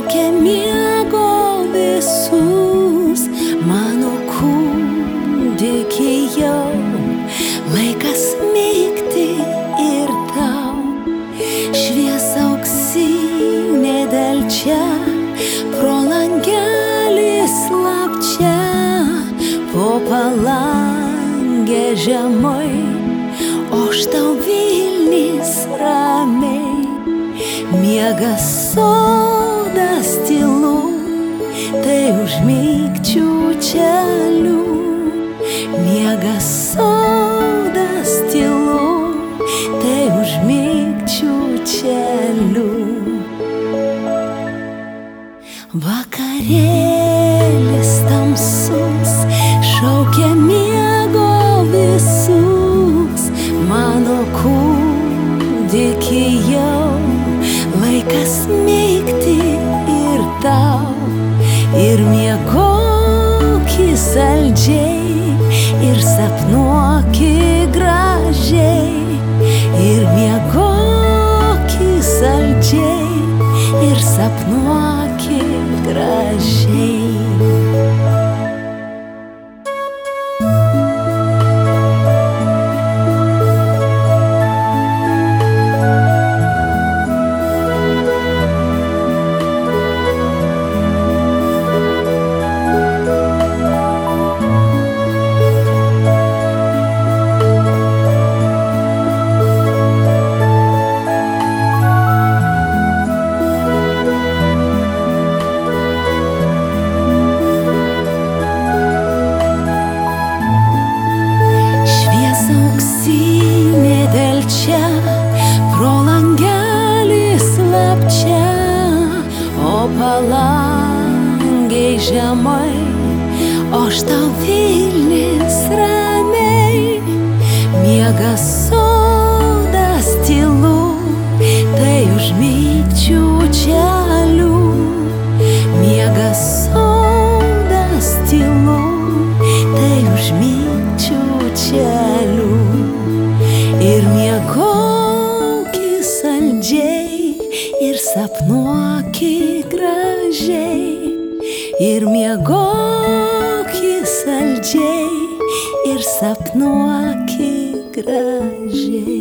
šaukia miego visus, mano kūdikiai jau, laikas migti ir tau. Šviesa auksinė delčia, pro langelį slapčia, po palangę žemai, o štau Vilnis ramiai. Miega sodas tylu, tai užmigčių čelių. Miega sodas tylu, tai užmigčių čelių. Vakarėlis tamsus šaukia miego visus, mano kūdikiai jau, laikas migti ir tau. Ir miegoki saldžiai, ir sapnuoki gražiai. Ir miegoki saldžiai, ir sapnuoki gražiai. Auksinė delčia, pro langelį slapčia, o palangiai žemai, o štau Vilnis ramiai. Miega sodas tylu, tai užmigčių čelių. Miega sodas tylu, tai užmigčių čelių. Ir miegoki saldžiai, ir sapnuoki gražiai. Ir miegoki saldžiai, ir sapnuoki gražiai.